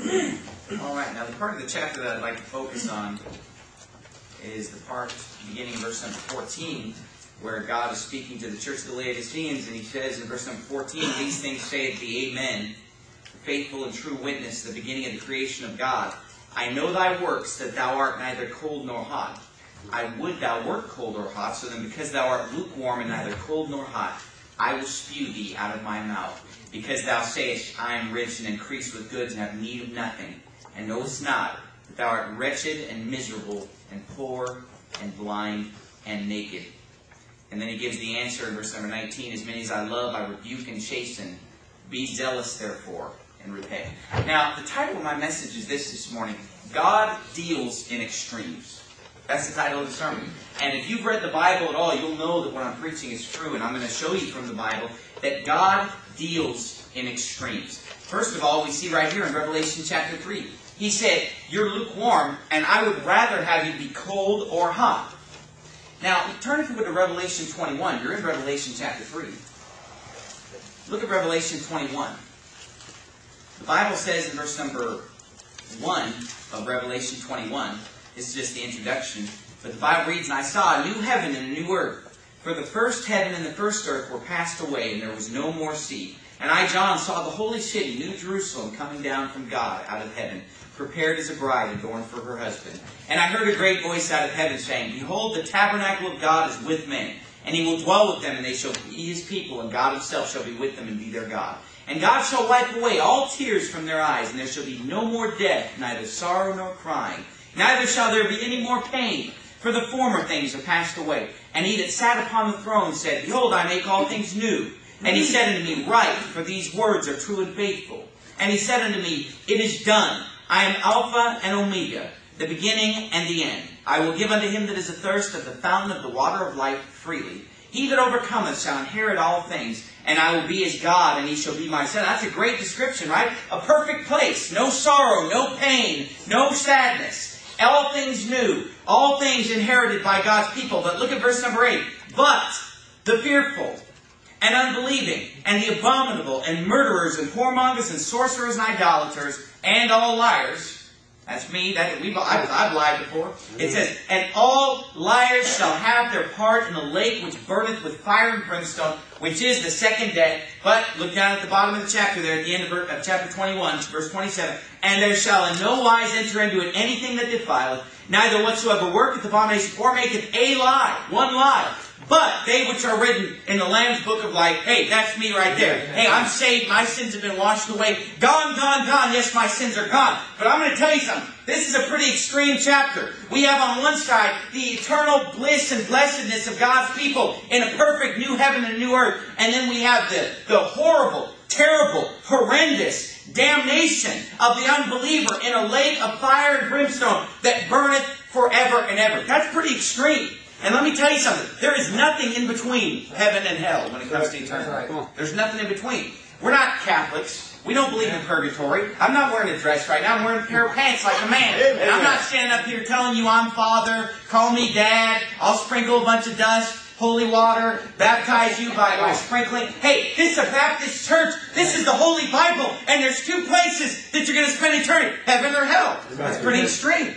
All right, now the part of the chapter that I'd like to focus on is the part beginning in verse number 14, where God is speaking to the church of the Laodiceans, and He says in verse number 14, "These things saith the Amen, the faithful and true witness, the beginning of the creation of God. I know thy works, that thou art neither cold nor hot. I would thou wert cold or hot, so then because thou art lukewarm and neither cold nor hot, I will spew thee out of my mouth. Because thou sayest, I am rich and increase with goods and have need of nothing, and knowest not that thou art wretched and miserable and poor and blind and naked." And then he gives the answer in verse number 19, "As many as I love, I rebuke and chasten. Be zealous, therefore, and repent." Now, the title of my message is this morning: God deals in extremes. That's the title of the sermon. And if you've read the Bible at all, you'll know that what I'm preaching is true. And I'm going to show you from the Bible that God deals in extremes. First of all, we see right here in Revelation chapter 3. He said, "You're lukewarm, and I would rather have you be cold or hot." Now, turn if you would to Revelation 21. You're in Revelation chapter 3. Look at Revelation 21. The Bible says in verse number 1 of Revelation 21, this is just the introduction, but the Bible reads, "And I saw a new heaven and a new earth. For the first heaven and the first earth were passed away, and there was no more sea. And I, John, saw the holy city, New Jerusalem, coming down from God out of heaven, prepared as a bride adorned for her husband. And I heard a great voice out of heaven saying, Behold, the tabernacle of God is with men, and He will dwell with them, and they shall be His people, and God Himself shall be with them and be their God. And God shall wipe away all tears from their eyes, and there shall be no more death, neither sorrow nor crying. Neither shall there be any more pain, for the former things are passed away. And He that sat upon the throne said, Behold, I make all things new. And He said unto me, Write, for these words are true and faithful. And He said unto me, It is done. I am Alpha and Omega, the beginning and the end. I will give unto him that is athirst of the fountain of the water of life freely. He that overcometh shall inherit all things, and I will be his God, and he shall be my son." That's a great description, right? A perfect place. No sorrow, no pain, no sadness. All things new. All things inherited by God's people. But look at verse number 8. "But the fearful and unbelieving, and the abominable, and murderers, and whoremongers, and sorcerers, and idolaters, and all liars." That's me. I've lied before. It says, "And all liars shall have their part in the lake which burneth with fire and brimstone, which is the second death." But look down at the bottom of the chapter there, at the end of chapter 21, verse 27. "And there shall in no wise enter into it anything that defileth, neither whatsoever worketh abomination, or maketh a lie," one lie, "but they which are written in the Lamb's book of life." Hey, that's me right there. Hey, I'm saved. My sins have been washed away. Gone, gone, gone. Yes, my sins are gone. But I'm going to tell you something. This is a pretty extreme chapter. We have on one side the eternal bliss and blessedness of God's people in a perfect new heaven and a new earth. And then we have the horrible, terrible, horrendous damnation of the unbeliever in a lake of fire and brimstone that burneth forever and ever. That's pretty extreme. And let me tell you something. There is nothing in between heaven and hell when it comes to eternity. There's nothing in between. We're not Catholics. We don't believe in purgatory. I'm not wearing a dress right now. I'm wearing a pair of pants like a man. And I'm not standing up here telling you I'm Father, call me Dad, I'll sprinkle a bunch of dust, holy water, baptize you by sprinkling. Hey, this is a Baptist church. This is the Holy Bible. And there's two places that you're going to spend eternity. Heaven or hell. That's pretty extreme.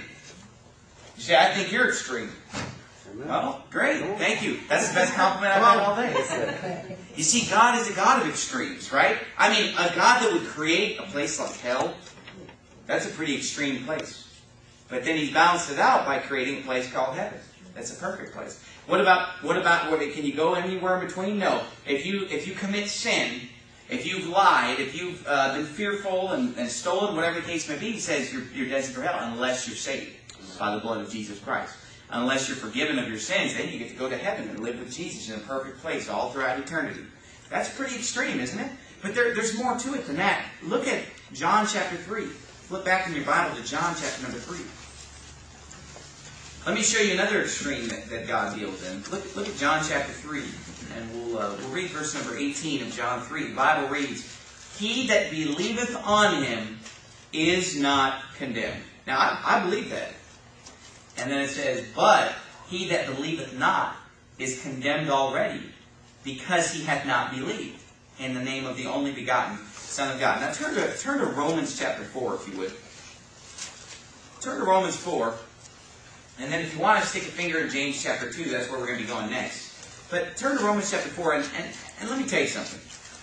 You say, I think you're extreme. Well, great. Thank you. That's the best compliment I've had all day. You see, God is a God of extremes, right? I mean, a God that would create a place like hell, that's a pretty extreme place. But then He's balanced it out by creating a place called heaven. That's a perfect place. What about, can you go anywhere in between? No. If you commit sin, if you've lied, if you've been fearful and stolen, whatever the case may be, He says you're destined for hell unless you're saved by the blood of Jesus Christ. Unless you're forgiven of your sins, then you get to go to heaven and live with Jesus in a perfect place all throughout eternity. That's pretty extreme, isn't it? But there's more to it than that. Look at John chapter 3. Flip back in your Bible to John chapter number 3. Let me show you another extreme that God deals in. Look at John chapter 3, and we'll read verse number 18 of John 3. The Bible reads, "He that believeth on Him is not condemned." Now, I believe that. And then it says, "But he that believeth not is condemned already, because he hath not believed in the name of the only begotten Son of God. Now turn to Romans chapter 4, if you would. Turn to Romans 4. And then if you want to stick a finger in James chapter 2, that's where we're going to be going next. But turn to Romans chapter 4, and let me tell you something.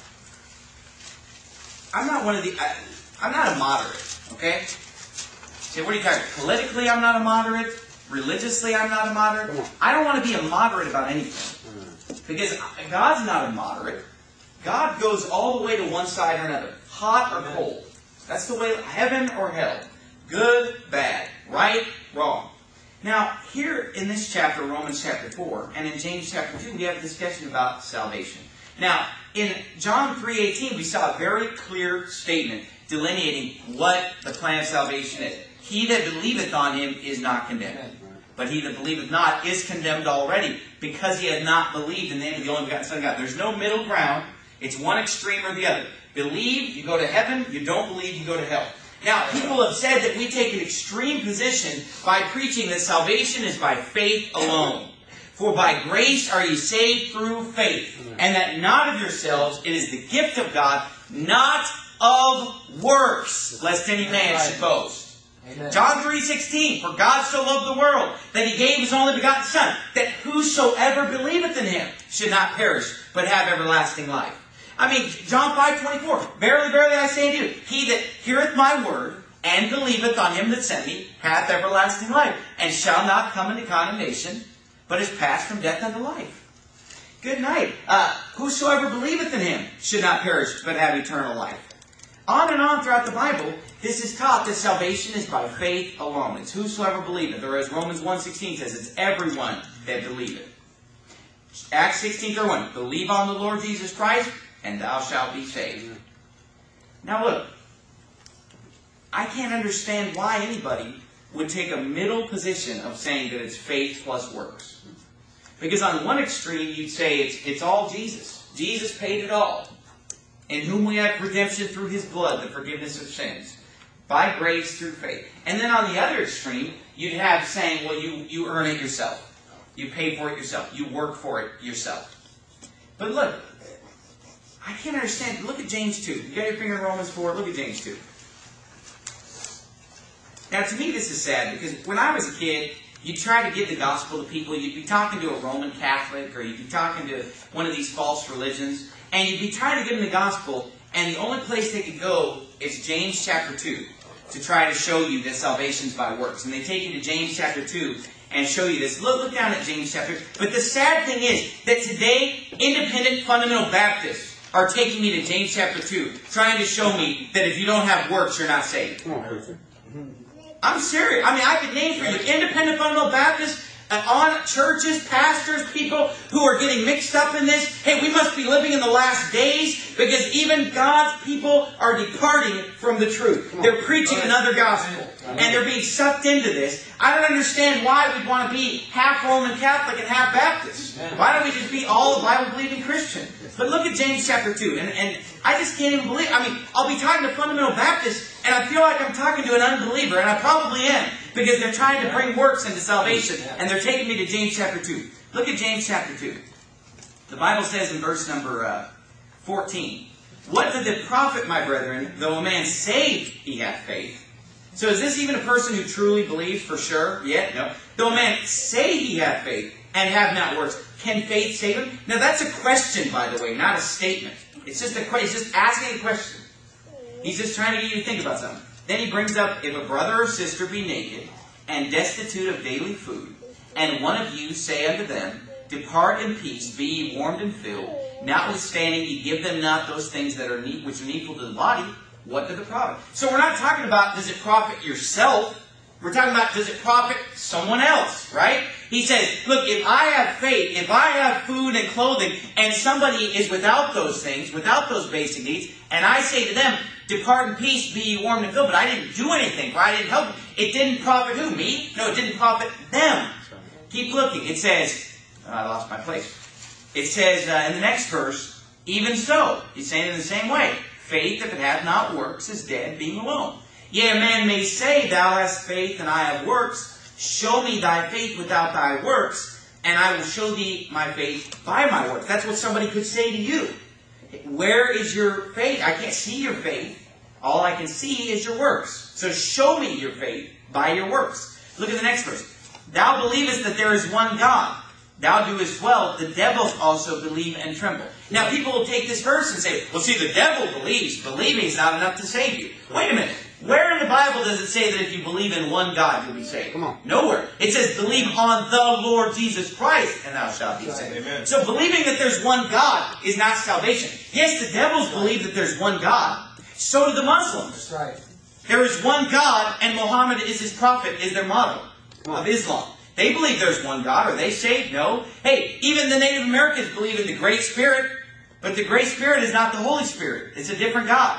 I'm not a moderate, okay? Say, what are you talking about? Politically, I'm not a moderate. Religiously, I'm not a moderate. I don't want to be a moderate about anything. Because God's not a moderate. God goes all the way to one side or another. Hot or cold. That's the way, heaven or hell. Good, bad. Right, wrong. Now, here in this chapter, Romans chapter 4, and in James chapter 2, we have a discussion about salvation. Now, in John 3:18, we saw a very clear statement delineating what the plan of salvation is. He that believeth on him is not condemned. But he that believeth not is condemned already, because he had not believed in the name of the only begotten Son of God. There's no middle ground. It's one extreme or the other. Believe, you go to heaven. You don't believe, you go to hell. Now, people have said that we take an extreme position by preaching that salvation is by faith alone. For by grace are ye saved through faith, and that not of yourselves, it is the gift of God, not of works, lest any man should boast. Amen. John 3:16, for God so loved the world, that He gave His only begotten Son, that whosoever believeth in Him should not perish, but have everlasting life. I mean, John 5:24, verily, verily, I say unto you, he that heareth my word, and believeth on Him that sent me, hath everlasting life, and shall not come into condemnation, but is passed from death unto life. Good night. Whosoever believeth in Him should not perish, but have eternal life. On and on throughout the Bible, this is taught that salvation is by faith alone. It's whosoever believeth, or as Romans 1:16 says, it's everyone that believeth. Acts 16:31, believe on the Lord Jesus Christ, and thou shalt be saved. Now look, I can't understand why anybody would take a middle position of saying that it's faith plus works. Because on one extreme, you'd say it's all Jesus. Jesus paid it all. In whom we have redemption through His blood, the forgiveness of sins. By grace through faith. And then on the other extreme, you'd have saying, well, you earn it yourself. You pay for it yourself. You work for it yourself. But look, I can't understand. Look at James 2. You got your finger in Romans 4. Look at James 2. Now, to me, this is sad, because when I was a kid, you'd try to give the gospel to people. You'd be talking to a Roman Catholic, or you'd be talking to one of these false religions, and you'd be trying to give them the gospel, and the only place they could go is James chapter 2 to try to show you that salvation's by works. And they take you to James chapter 2 and show you this. Look down at James chapter 2. But the sad thing is that today, independent fundamental Baptists are taking me to James chapter 2, trying to show me that if you don't have works, you're not saved. I'm serious. I mean, I could name for you independent fundamental Baptists, on churches, pastors, people who are getting mixed up in this. Hey, we must be living in the last days because even God's people are departing from the truth. They're preaching another gospel. And they're being sucked into this. I don't understand why we'd want to be half Roman Catholic and half Baptist. Why don't we just be all a Bible-believing Christian? But look at James chapter 2. And I just can't even believe. I mean, I'll be talking to fundamental Baptists, and I feel like I'm talking to an unbeliever, and I probably am, because they're trying to bring works into salvation, and they're taking me to James chapter 2. Look at James chapter 2. The Bible says in verse number 14, what did it profit, my brethren, though a man saved he hath faith? So is this even a person who truly believes for sure? Yet? No. Though a man say he hath faith and have not works, can faith save him? Now that's a question, by the way, not a statement. It's just a question. He's just asking a question. He's just trying to get you to think about something. Then he brings up, if a brother or sister be naked and destitute of daily food, and one of you say unto them, depart in peace, be ye warmed and filled, notwithstanding ye give them not those things that are which are needful to the body, what does it profit? So we're not talking about, does it profit yourself? We're talking about, does it profit someone else, right? He says, look, if I have faith, if I have food and clothing, and somebody is without those things, without those basic needs, and I say to them, depart in peace, be ye warmed and filled, but I didn't do anything, right? I didn't help them. It didn't profit who? Me? No, it didn't profit them. Keep looking. It says, I lost my place. It says in the next verse, even so. He's saying it in the same way. Faith, if it hath not works, is dead, being alone. Yea, a man may say, thou hast faith, and I have works. Show me thy faith without thy works, and I will show thee my faith by my works. That's what somebody could say to you. Where is your faith? I can't see your faith. All I can see is your works. So show me your faith by your works. Look at the next verse. Thou believest that there is one God. Thou doest well. The devils also believe and tremble. Now people will take this verse and say, well, see, the devil believes. Believing is not enough to save you. Wait a minute. Where in the Bible does it say that if you believe in one God, you'll be saved? Come on. Nowhere. It says, believe on the Lord Jesus Christ, and thou shalt be saved. Amen. So believing that there's one God is not salvation. Yes, the devils believe that there's one God. So do the Muslims. That's right. There is one God, and Muhammad is his prophet, is their motto of Islam. They believe there's one God. Are they saved? No. Hey, even the Native Americans believe in the Great Spirit, but the Great Spirit is not the Holy Spirit. It's a different God.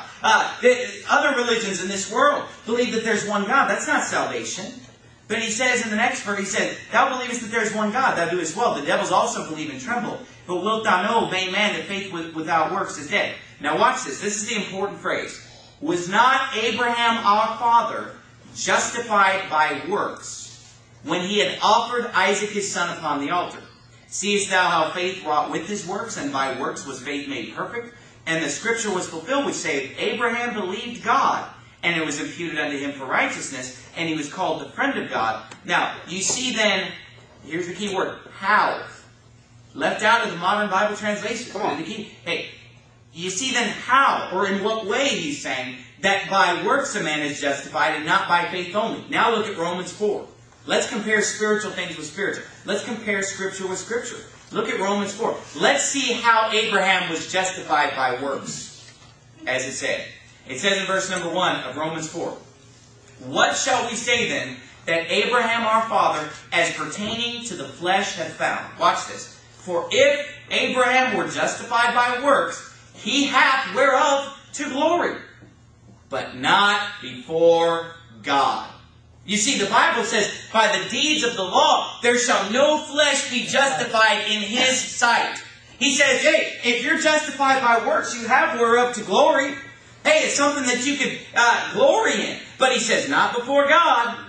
Other religions in this world believe that there's one God. That's not salvation. But he says in the next verse, he says, thou believest that there is one God, thou doest well. The devils also believe and tremble. But wilt thou know, vain man, that faith without works is dead. Now watch this. This is the important phrase. Was not Abraham our father justified by works when he had offered Isaac his son upon the altar? Seest thou how faith wrought with his works, and by works was faith made perfect? And the scripture was fulfilled, which saith, Abraham believed God, and it was imputed unto him for righteousness, and he was called the friend of God. Now, you see then, here's the key word, how. Left out of the modern Bible translation. Come on. The key, hey, you see then how, or in what way he's saying, that by works a man is justified, and not by faith only. Now look at Romans 4. Let's compare spiritual things with spiritual. Let's compare Scripture with Scripture. Look at Romans 4. Let's see how Abraham was justified by works, as it said. It says in verse number 1 of Romans 4, what shall we say then that Abraham our father, as pertaining to the flesh, hath found? Watch this. For if Abraham were justified by works, he hath whereof to glory, but not before God. You see, the Bible says, by the deeds of the law, there shall no flesh be justified in his sight. He says, hey, if you're justified by works, you have whereof to glory. Hey, it's something that you could glory in. But he says, not before God.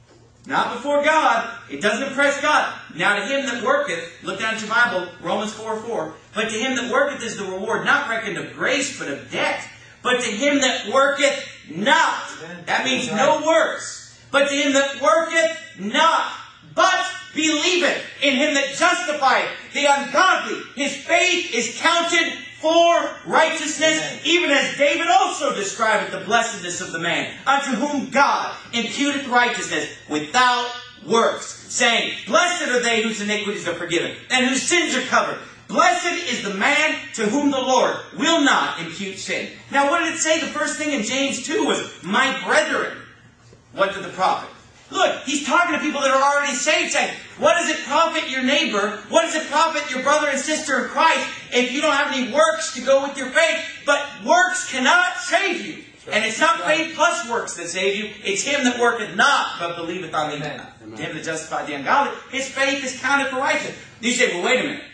Not before God. It doesn't impress God. Now to him that worketh, look down at your Bible, Romans 4:4. But to him that worketh is the reward not reckoned of grace, but of debt. But to him that worketh not. That means no works. But to him that worketh not, but believeth in him that justifieth the ungodly, his faith is counted for righteousness, even as David also describeth the blessedness of the man, unto whom God imputeth righteousness without works, saying, blessed are they whose iniquities are forgiven, and whose sins are covered. Blessed is the man to whom the Lord will not impute sin. Now what did it say? The first thing in James 2 was, my brethren. What did the prophet? Look, he's talking to people that are already saved, saying, what does it profit your neighbor? What does it profit your brother and sister in Christ if you don't have any works to go with your faith? But works cannot save you. And it's not faith plus works that save you. It's him that worketh not, but believeth on the him that justified the ungodly. His faith is counted for righteousness. You say, well, wait a minute.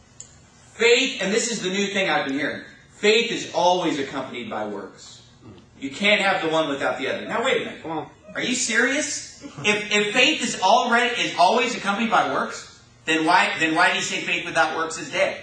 Faith, and this is the new thing I've been hearing, faith is always accompanied by works. You can't have the one without the other. Now, wait a minute. Come on. Are you serious? If faith is always accompanied by works, then why did he say faith without works is dead?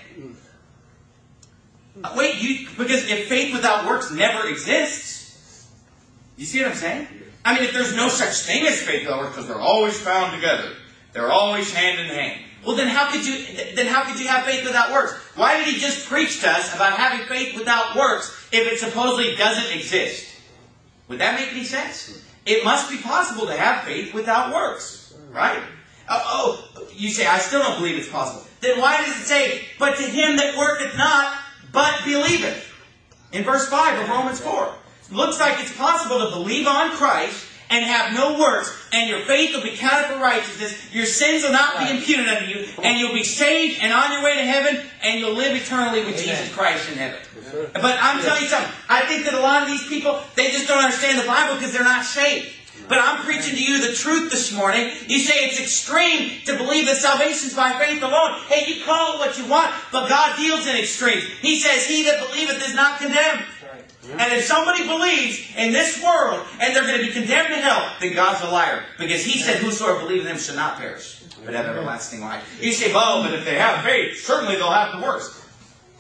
Because if faith without works never exists, you see what I'm saying? I mean, if there's no such thing as faith without works, because they're always found together, they're always hand in hand. Well, then how could you have faith without works? Why did he just preach to us about having faith without works if it supposedly doesn't exist? Would that make any sense? It must be possible to have faith without works, right? You say, I still don't believe it's possible. Then why does it say, but to him that worketh not, but believeth? In verse 5 of Romans 4. It looks like it's possible to believe on Christ and have no works, and your faith will be counted for righteousness, your sins will not be imputed unto you, and you'll be saved and on your way to heaven, and you'll live eternally with Jesus Christ in heaven. But I'm telling you something, I think that a lot of these people, they just don't understand the Bible because they're not saved. But I'm preaching to you the truth this morning. You say it's extreme to believe that salvation is by faith alone. Hey, you call it what you want, but God deals in extremes. He says, he that believeth is not condemned. And if somebody believes in this world and they're going to be condemned to hell, then God's a liar. Because he said, whosoever believeth in him shall not perish, but have everlasting life. You say, oh, but if they have faith, certainly they'll have the works.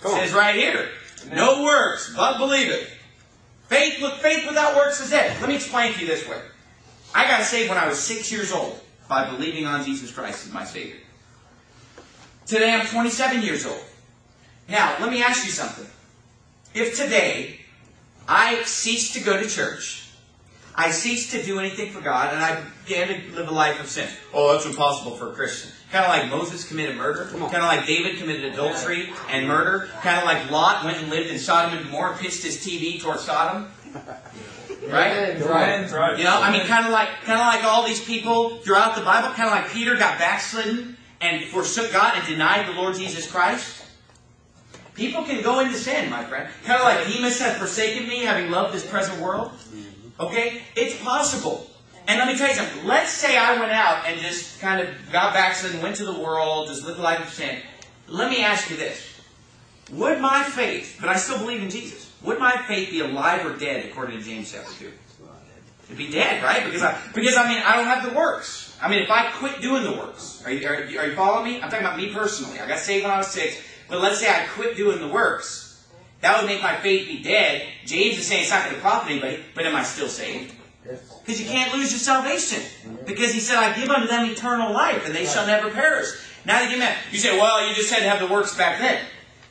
It says right here, no works, but believe it. Faith without works is dead. Let me explain to you this way. I got saved when I was 6 years old by believing on Jesus Christ as my Savior. Today I'm 27 years old. Now, let me ask you something. If today I cease to go to church, I cease to do anything for God, and I began to live a life of sin. Oh, that's impossible for a Christian. Kind of like Moses committed murder. Kind of like David committed adultery and murder. Kind of like Lot went and lived in Sodom and Gomorrah and pitched his TV towards Sodom. Right? You know, I mean, kind of like all these people throughout the Bible. Kind of like Peter got backslidden and forsook God and denied the Lord Jesus Christ. People can go into sin, my friend. Kind of like Demas had forsaken me, having loved this present world. Okay? It's possible. And let me tell you something. Let's say I went out and just kind of got backslidden, went to the world, just lived a life of sin. Let me ask you this. Would my faith, but I still believe in Jesus, would my faith be alive or dead according to James chapter 2? It'd be dead, right? Because I don't have the works. I mean, if I quit doing the works, are you following me? I'm talking about me personally. I got saved when I was 6, but let's say I quit doing the works. That would make my faith be dead. James is saying it's not going to profit anybody, but am I still saved? Because you can't lose your salvation. Because he said, I give unto them eternal life, and they shall never perish. Now they get mad. You say, well, you just had to have the works back then.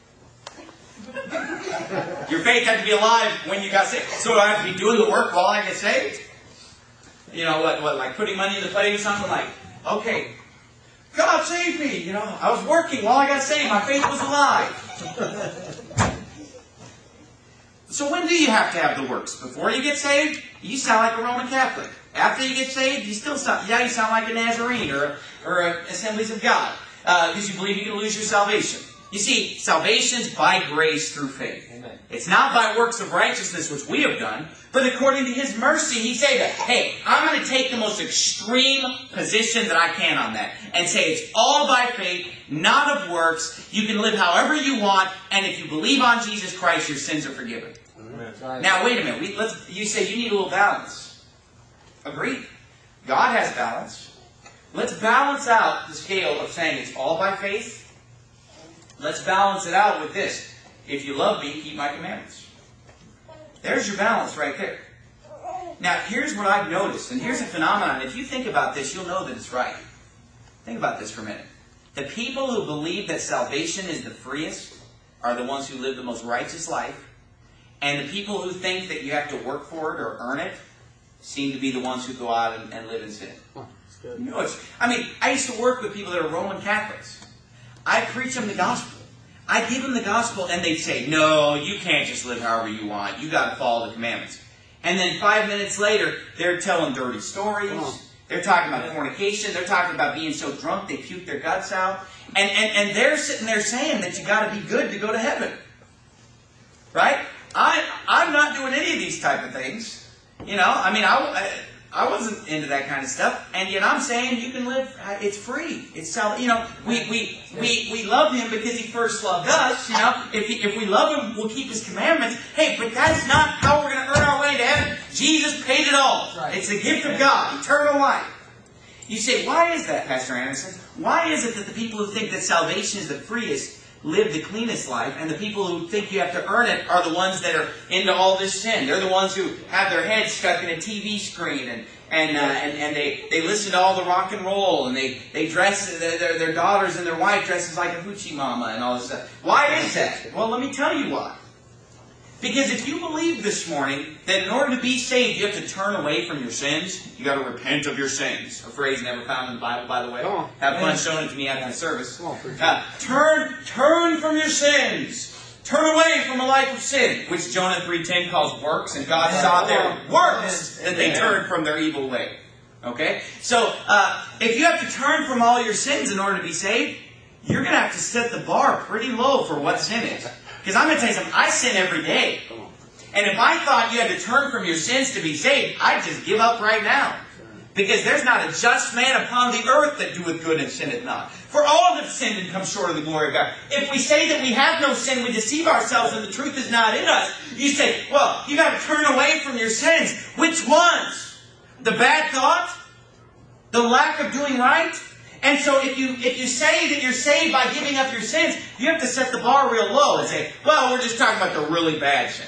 Your faith had to be alive when you got saved. So do I have to be doing the work while I get saved? You know, what, like putting money in the plate or something? Like, okay, God saved me. You know, I was working while I got saved. My faith was alive. So when do you have to have the works? Before you get saved, you sound like a Roman Catholic. After you get saved, you still sound, you sound like a Nazarene or an Assemblies of God. Because you believe you can lose your salvation. You see, salvation is by grace through faith. Amen. It's not by works of righteousness which we have done, but according to His mercy, He said that, hey, I'm going to take the most extreme position that I can on that and say it's all by faith, not of works. You can live however you want, and if you believe on Jesus Christ, your sins are forgiven. Amen. Now, wait a minute. You say you need a little balance. Agreed. God has balance. Let's balance out the scale of saying it's all by faith. Let's balance it out with this. If you love me, keep my commandments. There's your balance right there. Now, here's what I've noticed, and here's a phenomenon. If you think about this, you'll know that it's right. Think about this for a minute. The people who believe that salvation is the freest are the ones who live the most righteous life. And the people who think that you have to work for it or earn it seem to be the ones who go out and live in sin. You know, I used to work with people that are Roman Catholics. I preach them the gospel. I give them the gospel and they say, no, you can't just live however you want. You got to follow the commandments. And then 5 minutes later, they're telling dirty stories. They're talking about fornication. They're talking about being so drunk they puke their guts out. And they're sitting there saying that you got to be good to go to heaven. Right? I'm not doing any of these type of things. You know, I mean, I wasn't into that kind of stuff, and yet I'm saying you can live. It's free. It's you know, we love Him because He first loved us. You know, if we love Him, we'll keep His commandments. Hey, but that's not how we're going to earn our way to heaven. Jesus paid it all. Right. It's the gift of God, eternal life. You say, why is that, Pastor Anderson? Why is it that the people who think that salvation is the freest live the cleanest life, and the people who think you have to earn it are the ones that are into all this sin? They're the ones who have their heads stuck in a TV screen and they listen to all the rock and roll, and they dress their daughters and their wife dresses like a hoochie mama and all this stuff. Why is that? Well, let me tell you why. Because if you believe this morning that in order to be saved you have to turn away from your sins, you got to repent of your sins. A phrase never found in the Bible, by the way. Have fun showing it to me after the service. Turn from your sins. Turn away from a life of sin, which Jonah 3:10 calls works, and God saw their works that they turned from their evil way. Okay? So, if you have to turn from all your sins in order to be saved, you're going to have to set the bar pretty low for what sin is. Because I'm going to tell you something, I sin every day. And if I thought you had to turn from your sins to be saved, I'd just give up right now. Because there's not a just man upon the earth that doeth good and sinneth not. For all have sinned and come short of the glory of God. If we say that we have no sin, we deceive ourselves and the truth is not in us. You say, well, you got to turn away from your sins. Which ones? The bad thought? The lack of doing right? And so if you say that you're saved by giving up your sins, you have to set the bar real low and say, well, we're just talking about the really bad sins.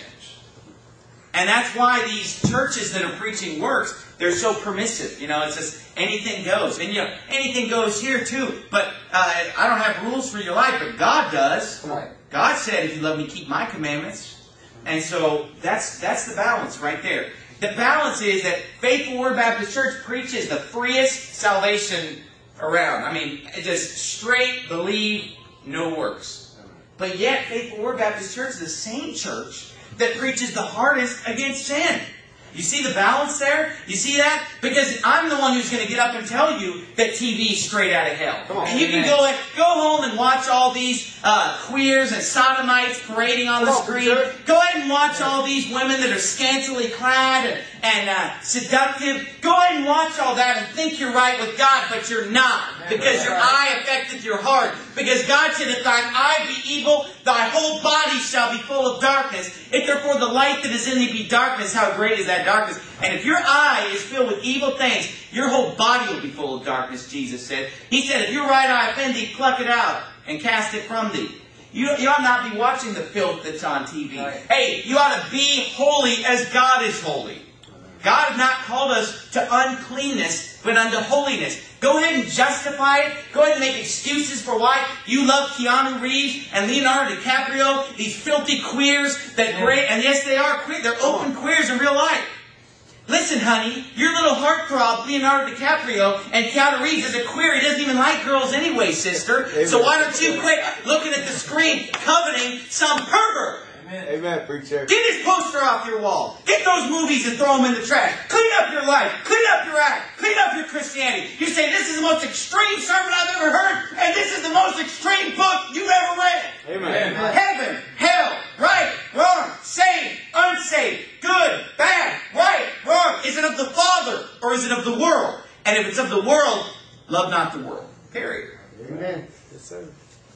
And that's why these churches that are preaching works, they're so permissive. It's just anything goes. And anything goes here too. But I don't have rules for your life, but God does. Right. God said, if you love me, keep my commandments. And so that's the balance right there. The balance is that Faithful Word Baptist Church preaches the freest salvation around. I mean, just straight believe, no works. But yet, Faithful Word Baptist Church is the same church that preaches the hardest against sin. You see the balance there? You see that? Because I'm the one who's going to get up and tell you that TV is straight out of hell. Come on, and you can go home and watch all these queers and sodomites parading on the screen. Go ahead and watch all these women that are scantily clad and seductive. Go ahead and watch all that and think you're right with God, but you're not. Because your eye affecteth your heart. Because God said, if thine eye be evil, thy whole body shall be full of darkness. If therefore the light that is in thee be darkness, how great is that darkness? And if your eye is filled with evil things, your whole body will be full of darkness, Jesus said. He said, if your right eye offend thee, pluck it out and cast it from thee. You ought not be watching the filth that's on TV. Right. Hey, you ought to be holy as God is holy. God has not called us to uncleanness, but unto holiness. Go ahead and justify it. Go ahead and make excuses for why you love Keanu Reeves and Leonardo DiCaprio, these filthy queers that great. And yes, they are queer. They're open queers in real life. Listen, honey, your little heartthrob, Leonardo DiCaprio, and Keanu Reeves is a queer. He doesn't even like girls anyway, sister. Amen. So why don't you quit looking at the screen, coveting some pervert? Amen, preacher. Get this poster off your wall. Get those movies and throw them in the trash. Clean up your life. Clean up your act. Clean up your Christianity. You say, this is the most extreme sermon I've ever heard, and this is the most extreme book you've ever read. Amen. Heaven, hell, right, wrong, saved, unsaved, good, bad, right, wrong. Is it of the Father or is it of the world? And if it's of the world, love not the world. Period. Amen. Yes, sir.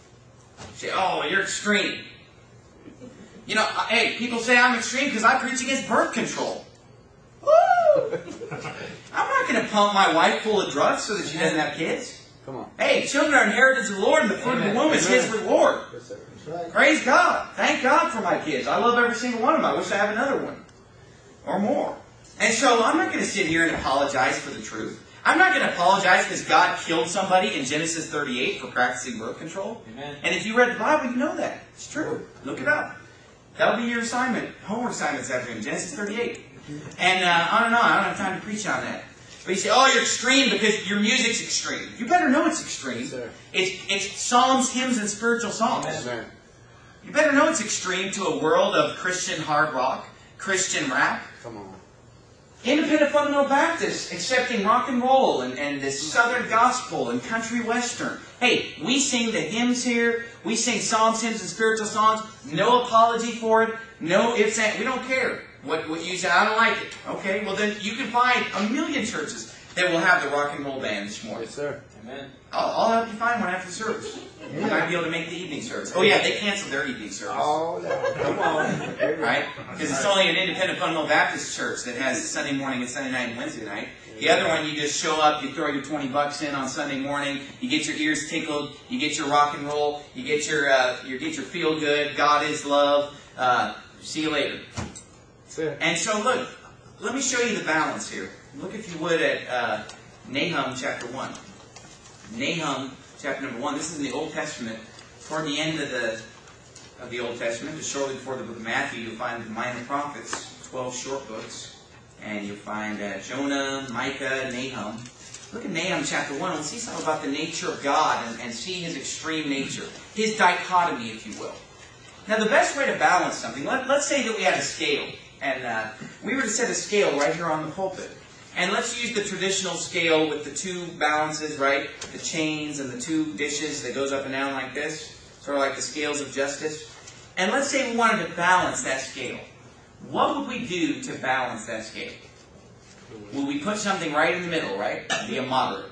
Say, oh, you're extreme. Hey, people say I'm extreme because I preach against birth control. Woo! I'm not going to pump my wife full of drugs so that she doesn't have kids. Come on. Hey, children are inheritance of the Lord, and the fruit of the womb is His reward. Yes, sir. That's right. Praise God. Thank God for my kids. I love every single one of them. I wish I had another one. Or more. And so I'm not going to sit here and apologize for the truth. I'm not going to apologize because God killed somebody in Genesis 38 for practicing birth control. Amen. And if you read the Bible, you know that. It's true. Look it up. That'll be your assignment. Homework assignment this afternoon. Genesis 38. And I don't have time to preach on that. But you say, oh, you're extreme because your music's extreme. You better know it's extreme. Yes, it's psalms, hymns, and spiritual songs. Amen. You better know it's extreme to a world of Christian hard rock, Christian rap. Come on. Independent fundamental Baptists accepting rock and roll and the Southern gospel and country western. Hey, we sing the hymns here. We sing psalms, hymns, and spiritual songs. No apology for it. No ifs, ands. We don't care what you say. I don't like it. Okay, well then you can find a million churches that will have the rock and roll band this morning. Yes, sir. Amen. I'll help you find one after service. You might be able to make the evening service. Oh yeah, they canceled their evening service. Oh, no. Come on. Right? Because it's only an independent fundamental Baptist church that has Sunday morning and Sunday night and Wednesday night. The other one, you just show up, you throw your $20 in on Sunday morning, you get your ears tickled, you get your rock and roll, you get your feel good, God is love. See you later. That's it. And so look, let me show you the balance here. Look if you would at Nahum chapter 1. Nahum chapter number 1. This is in the Old Testament. Toward the end of the Old Testament, just shortly before the book of Matthew, you'll find the minor prophets, 12 short books. And you'll find Jonah, Micah, Nahum. Look at Nahum chapter 1 and see something about the nature of God and see His extreme nature. His dichotomy, if you will. Now the best way to balance something, let's say that we had a scale. And we were to set a scale right here on the pulpit. And let's use the traditional scale with the two balances, right? The chains and the two dishes that goes up and down like this. Sort of like the scales of justice. And let's say we wanted to balance that scale. What would we do to balance that scale? Will we put something right in the middle, right? Be a moderate.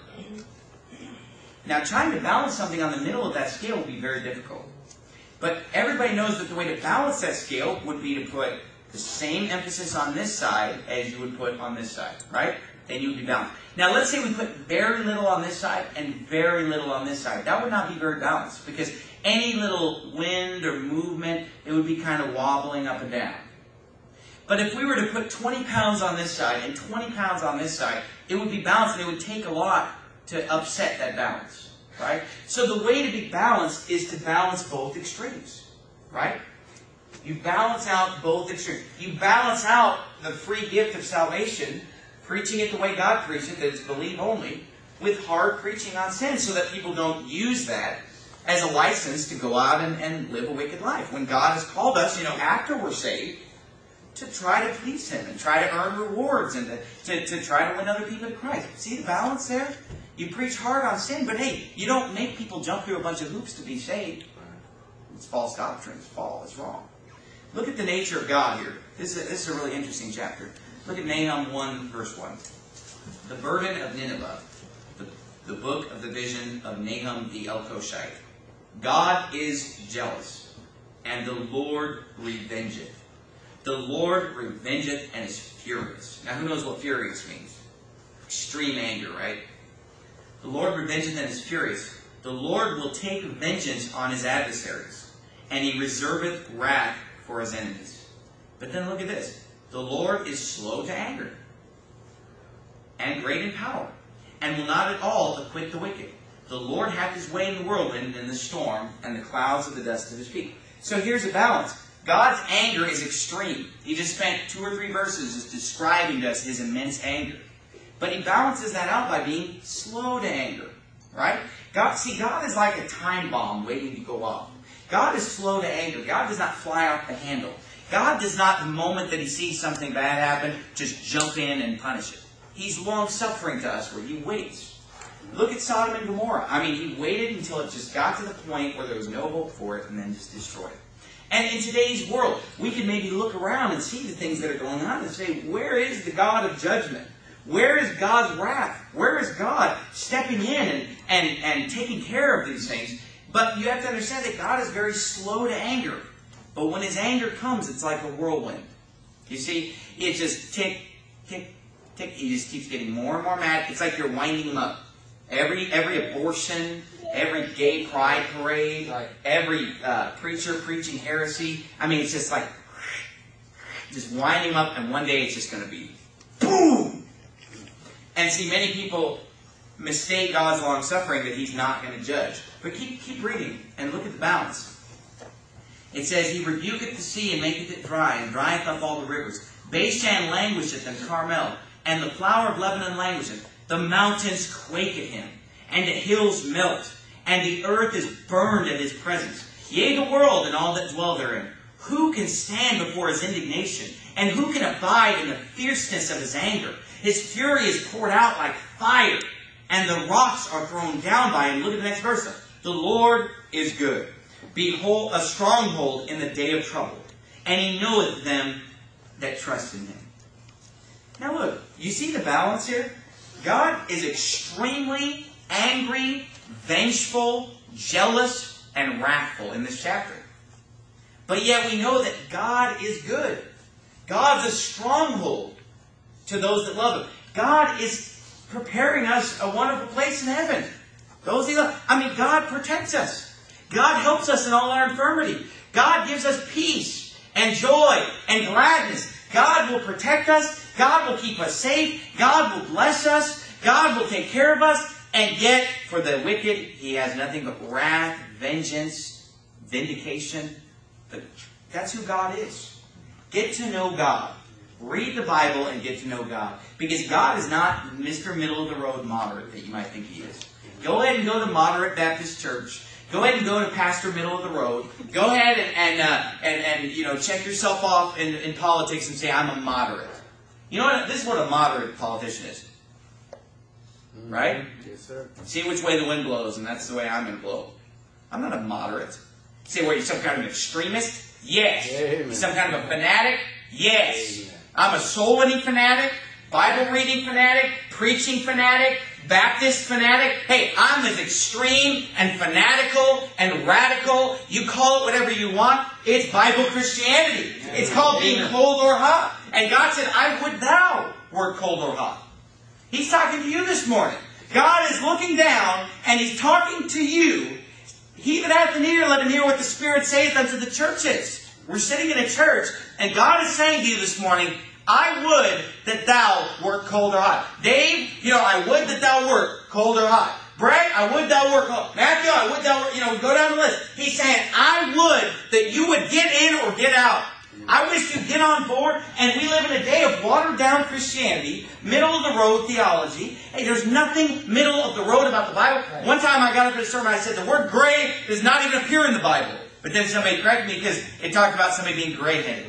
Now, trying to balance something on the middle of that scale would be very difficult. But everybody knows that the way to balance that scale would be to put the same emphasis on this side as you would put on this side, right? Then you would be balanced. Now, let's say we put very little on this side and very little on this side. That would not be very balanced, because any little wind or movement, it would be kind of wobbling up and down. But if we were to put 20 pounds on this side and 20 pounds on this side, it would be balanced, and it would take a lot to upset that balance, right? So the way to be balanced is to balance both extremes, right? You balance out both extremes. You balance out the free gift of salvation, preaching it the way God preached it, that is believe only, with hard preaching on sin, so that people don't use that as a license to go out and live a wicked life. When God has called us, after we're saved, to try to please Him and try to earn rewards and to try to win other people to Christ. See the balance there? You preach hard on sin, but hey, you don't make people jump through a bunch of hoops to be saved. It's false doctrine. It's false. It's wrong. Look at the nature of God here. This is a really interesting chapter. Look at Nahum 1, verse 1. The burden of Nineveh, the book of the vision of Nahum the Elkoshite. God is jealous, and the Lord revengeth. The Lord revengeth and is furious. Now, who knows what furious means? Extreme anger, right? The Lord revengeth and is furious. The Lord will take vengeance on His adversaries, and He reserveth wrath for His enemies. But then look at this. The Lord is slow to anger, and great in power, and will not at all acquit the wicked. The Lord hath His way in the whirlwind, and in the storm, and the clouds of the dust of His feet. So here's a balance. God's anger is extreme. He just spent 2 or 3 verses just describing to us His immense anger. But He balances that out by being slow to anger. Right? God is like a time bomb waiting to go off. God is slow to anger. God does not fly off the handle. God does not, the moment that He sees something bad happen, just jump in and punish it. He's long-suffering to us, where He waits. Look at Sodom and Gomorrah. He waited until it just got to the point where there was no hope for it, and then just destroyed it. And in today's world, we can maybe look around and see the things that are going on and say, where is the God of judgment? Where is God's wrath? Where is God stepping in and taking care of these things? But you have to understand that God is very slow to anger. But when His anger comes, it's like a whirlwind. You see, it just tick, tick, tick. He just keeps getting more and more mad. It's like you're winding Him up. Every abortion, every gay pride parade, every preacher preaching heresy. It's just like, just winding Him up, and one day it's just going to be boom! And see, many people mistake God's long-suffering that He's not going to judge. But keep reading and look at the balance. It says, He rebuketh the sea and maketh it dry, and drieth up all the rivers. Bashan languisheth and Carmel, and the flower of Lebanon languisheth. The mountains quake at Him, and the hills melt, and the earth is burned at His presence. Yea, the world and all that dwell therein. Who can stand before His indignation? And who can abide in the fierceness of His anger? His fury is poured out like fire, and the rocks are thrown down by Him. Look at the next verse. The Lord is good. Behold, a stronghold in the day of trouble, and He knoweth them that trust in Him. Now look, you see the balance here? God is extremely angry, vengeful, jealous, and wrathful in this chapter. But yet we know that God is good. God's a stronghold to those that love Him. God is preparing us a wonderful place in heaven. Those He loves. God protects us. God helps us in all our infirmity. God gives us peace and joy and gladness. God will protect us. God will keep us safe. God will bless us. God will take care of us. And yet, for the wicked, He has nothing but wrath, vengeance, vindication. But that's who God is. Get to know God. Read the Bible and get to know God. Because God is not Mr. Middle-of-the-road moderate that you might think He is. Go ahead and go to Moderate Baptist Church. Go ahead and go to Pastor Middle of the Road. Go ahead and check yourself off in politics and say, I'm a moderate. You know what? This is what a moderate politician is. Right? Yes, sir. See which way the wind blows, and that's the way I'm going to blow. I'm not a moderate. Say, what, you're some kind of an extremist? Yes. Amen. You're some kind of a fanatic? Yes. Amen. I'm a soul-winning fanatic? Bible reading fanatic, preaching fanatic, Baptist fanatic. Hey, I'm as extreme and fanatical and radical. You call it whatever you want. It's Bible Christianity. It's called being cold or hot. And God said, I would thou were cold or hot. He's talking to you this morning. God is looking down and He's talking to you. He that hath an ear, let him hear what the Spirit saith unto the churches. We're sitting in a church, and God is saying to you this morning, I would that thou wert cold or hot. Dave, I would that thou wert cold or hot. Brett, I would thou wert cold. Matthew, I would thou wert, go down the list. He's saying, I would that you would get in or get out. I wish you'd get on board, and we live in a day of watered-down Christianity, middle-of-the-road theology. Hey, there's nothing middle of the road about the Bible. Right. One time I got up to a sermon, I said, the word gray does not even appear in the Bible. But then somebody corrected me because it talked about somebody being gray-headed.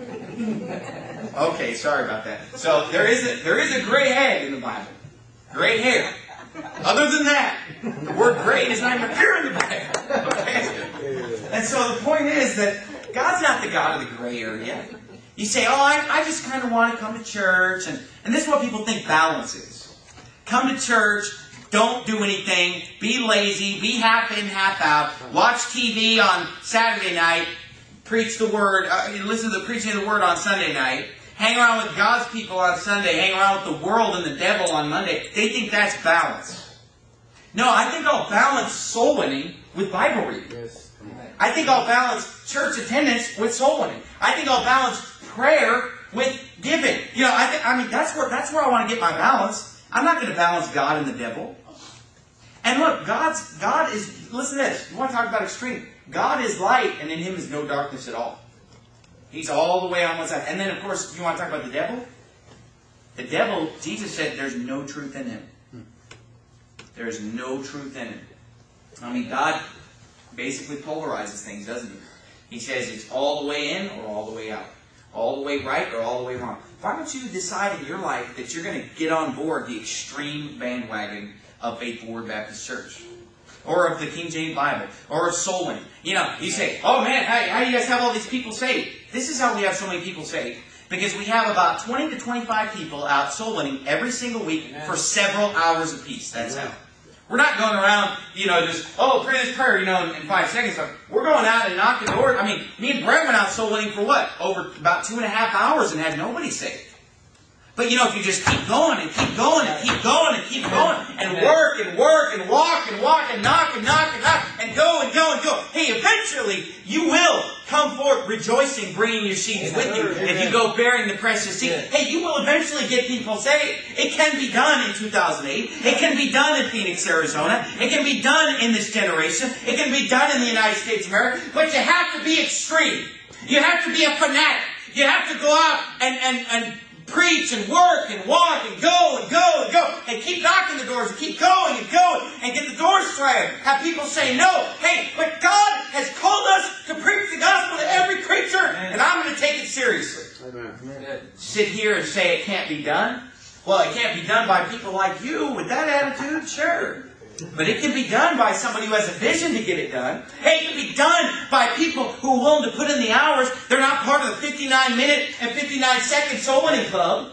Okay, sorry about that. So there is a gray head in the Bible. Gray hair. Other than that, the word gray does not even appear in the Bible. Okay? And so the point is that God's not the God of the gray area. You say, I just kind of want to come to church. And this is what people think balance is. Come to church, don't do anything, be lazy, be half in, half out, watch TV on Saturday night, preach the Word, listen to the preaching of the Word on Sunday night, hang around with God's people on Sunday, hang around with the world and the devil on Monday. They think that's balance. No, I think I'll balance soul winning with Bible reading. Yes. I think I'll balance church attendance with soul winning. I think I'll balance prayer with giving. That's where I want to get my balance. I'm not going to balance God and the devil. And look, God is, listen to this. You want to talk about extreme. God is light, and in Him is no darkness at all. He's all the way on one side. And then, of course, you want to talk about the devil? The devil, Jesus said, there's no truth in him. There is no truth in him. God basically polarizes things, doesn't He? He says it's all the way in or all the way out. All the way right or all the way wrong. Why don't you decide in your life that you're going to get on board the extreme bandwagon of Faithful Word Baptist Church? Or of the King James Bible? Or of soul winning? You say, oh man, how do you guys have all these people saved? This is how we have so many people saved. Because we have about 20 to 25 people out soul winning every single week for several hours apiece. That's how. We're not going around, just, pray this prayer, in 5 seconds. We're going out and knocking doors. Me and Brett went out soul winning for what? Over about 2.5 hours and had nobody saved. But if you just keep going and keep going and keep going and keep going and work and walk and knock and knock and knock and go and go and go. Hey, eventually you will come forth rejoicing, bringing your sheaves with you if you go bearing the precious seed. Hey, you will eventually get people saved. It can be done in 2008. It can be done in Phoenix, Arizona. It can be done in this generation. It can be done in the United States of America. But you have to be extreme. You have to be a fanatic. You have to go out and preach and work and walk and go and go and go and keep knocking the doors and keep going and get the doors slammed. Have people say no. Hey, but God has called us to preach the gospel to every creature, and I'm going to take it seriously. Amen. Sit here and say it can't be done? Well, it can't be done by people like you with that attitude? Sure. But it can be done by somebody who has a vision to get it done. Hey, it can be done by people who are willing to put in the hours. They're not part of the 59-minute and 59-second soul winning club.